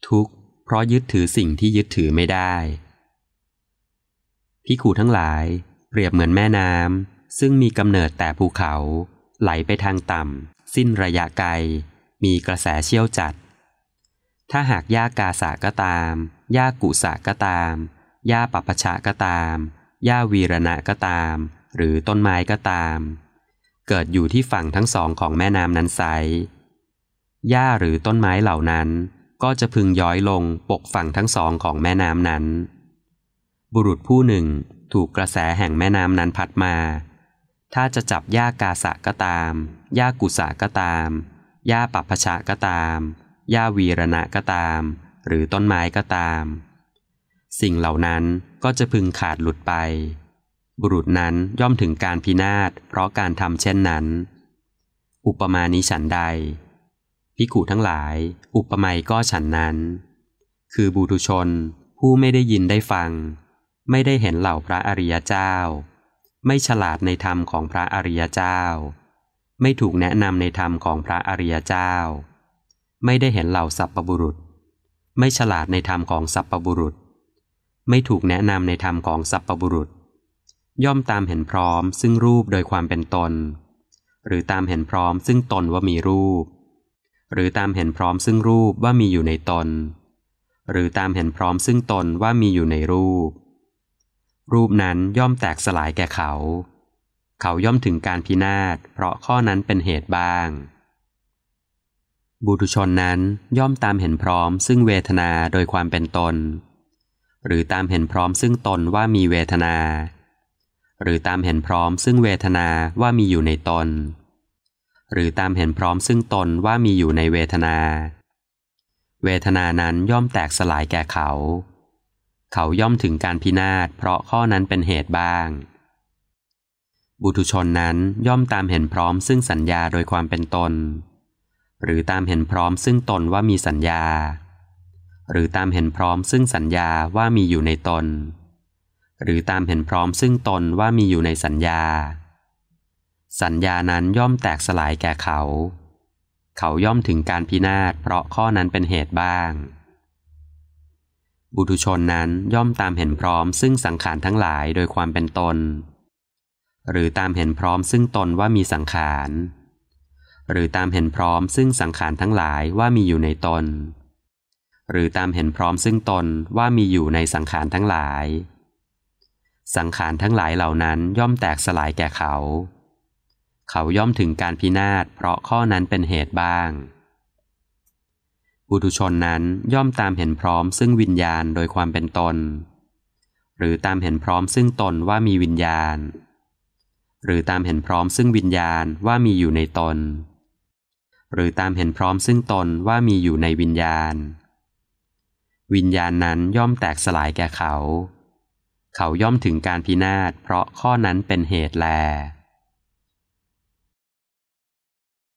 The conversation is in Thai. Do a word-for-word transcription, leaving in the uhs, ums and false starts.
ทุกข์เพราะยึดถือสิ่งที่ยึดถือไม่ได้ภิกขุทั้งหลายเปรียบเหมือนแม่น้ำซึ่งมีกำเนิดแต่ภูเขาไหลไปทางต่ำสิ้นระยะไกลมีกระแสเชี่ยวจัดถ้าหากหญ้ากาสะก็ตามหญ้ากุสะก็ตามหญ้าปัปปชะก็ตามหญ้าวีรณะก็ตามหรือต้นไม้ก็ตามเกิดอยู่ที่ฝั่งทั้งสองของแม่น้ำนั้นไซหญ้าหรือต้นไม้เหล่านั้นก็จะพึงย้อยลงปกฝั่งทั้งสองของแม่น้ำนั้นบุรุษผู้หนึ่งถูกกระแสแห่งแม่น้ำนั้นพัดมาถ้าจะจับหญ้ากาสะก็ตามหญ้ากุสะก็ตามหญ้าปัปปชะก็ตามหญ้าวีรณะก็ตามหรือต้นไม้ก็ตามสิ่งเหล่านั้นก็จะพึงขาดหลุดไปบุรุษนั้นย่อมถึงการพินาศเพราะการทำเช่นนั้นอุปมานี้ฉันใดภิกขุทั้งหลายอุปไมยก็ฉันนั้นคือบุตุชนผู้ไม่ได้ยินได้ฟังไม่ได้เห็นเหล่าพระอริยเจ้าไม่ฉลาดในธรรมของพระอริยเจ้าไม่ถูกแนะนำในธรรมของพระอริยเจ้าไม่ได้เห็นเหล่าสัพพบุรุษไม่ฉลาดในธรรมของสัพพบุรุษไม่ถูกแนะนำในธรรมของสัพพบุรุษย่อมตามเห็นพร้อมซึ่งรูปโดยความเป็นตนหรือตามเห็นพร้อมซึ่งตนว่ามีรูปหรือตามเห็นพร้อมซึ่งรูปว่ามีอยู่ในตนหรือตามเห็นพร้อมซึ่งตนว่ามีอยู่ในรูปรูปนั้นย่อมแตกสลายแก่เขาเขาย่อมถึงการพินาศเพราะข้อนั้นเป็นเหตุบ้างบุตุชนนั้นย่อมตามเห็นพร้อมซึ่งเวทนาโดยความเป็นตนหรือตามเห็นพร้อมซึ่งตนว่ามีเวทนาหรือตามเห็นพร้อมซึ่งเวทนาว่ามีอยู่ในตนหรือตามเห็นพร้อมซึ่งตนว่ามีอยู่ในเวทนาเวทนานั้นย่อมแตกสลายแก่เขาเขาย่อมถึงการพินาศเพราะข้อนั้นเป็นเหตุบ้างบุตุชนนั้นย่อมตามเห็นพร้อมซึ่งสัญญาโดยความเป็นตนหรือตามเห็นพร้อมซึ่งตนว่ามีสัญญาหรือตามเห็นพร้อมซึ่งสัญญาว่ามีอยู่ในตนหรือตามเห็นพร้อมซึ่งตนว่ามีอยู่ในสัญญาสัญญานั้นย่อมแตกสลายแก่เขาเขาย่อมถึงการพินาศเพราะข้อนั้นเป็นเหตุบ้างบุตุชนนั้นย่อมตามเห็นพร้อมซึ่งสังขารทั้งหลายโดยความเป็นตนหรือตามเห็นพร้อมซึ่งตนว่ามีสังขารหรือตามเห็นพร้อมซึ่งสังขารทั้งหลายว่ามีอยู่ในตนหรือตามเห็นพร้อมซึ่งตนว่ามีอยู่ในสังขารทั้งหลายสังขารทั้งหลายเหล่านั้นย่อมแตกสลายแก่เขาเขาย่อมถึงการพินาศเพราะข้อนั้นเป็นเหตุบ้างบุตุชนนั้นย่อมตามเห็นพร้อมซึ่งวิญญาณโดยความเป็นตนหรือตามเห็นพร้อมซึ่งตนว่ามีวิญญาณหรือตามเห็นพร้อมซึ่งวิญญาณว่ามีอยู่ในตนหรือตามเห็นพร้อมซึ่งตนว่ามีอยู่ในวิญญาณวิญญาณนั้นย่อมแตกสลายแก่เขาเขาย่อมถึงการพินาศเพราะข้อนั้นเป็นเหตุแล